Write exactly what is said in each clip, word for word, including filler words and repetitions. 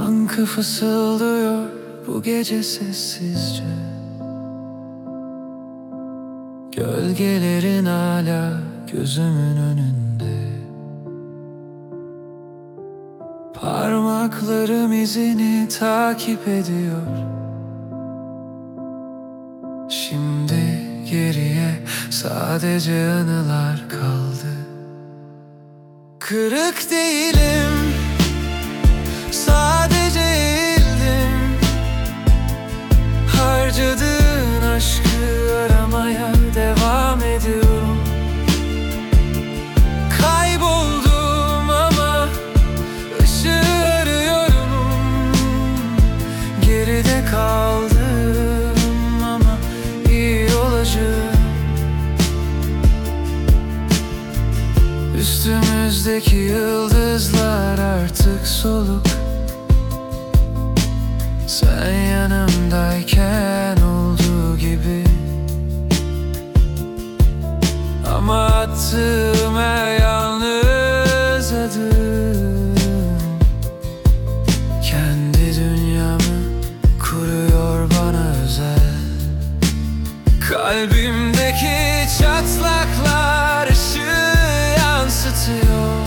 Yankı fısıldıyor bu gece sessizce. Gölgelerin hala gözümün önünde. Parmaklarım izini takip ediyor. Şimdi geriye sadece anılar kaldı. Kırık değilim, sadece eğildim. Harcadığın aşkı aramaya devam ediyorum. Kayboldum ama ışığı arıyorum. Geride kaldım ama iyi olacağım. Üstümüzdeki yıldızlar artık soluk. Sen yanımdayken olduğu gibi. Ama attığım her yalnız adım kendi dünyamı kuruyor bana özel. Kalbimdeki çatlaklar ışığı yansıtıyor.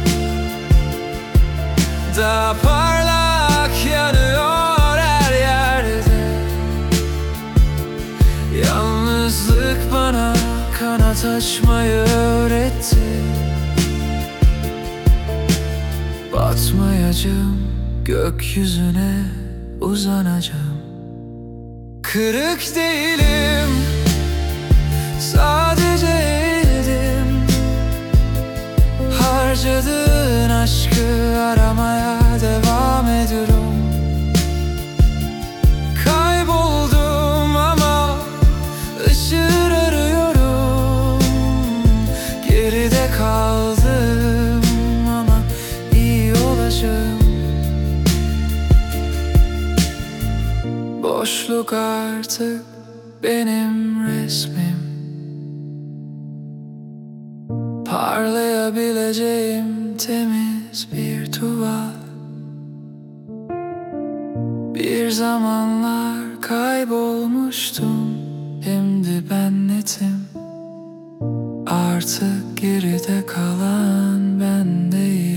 Daha parlak yanıyor her yerde. Yalnızlık bana kanat açmayı öğretti. Batmayacağım, gökyüzüne uzanacağım. Kırık değilim, sadece eğildim. Harcadığın aşkı aramaya devam ediyorum. Kayboldum ama ışığı arıyorum. Geride kaldım ama iyi olacağım. Boşluk artık benim resmim. Parlayabileceğim temiz bir tuval. Bir zamanlar kaybolmuştum, şimdi ben netim. Artık geride kalan ben değilim.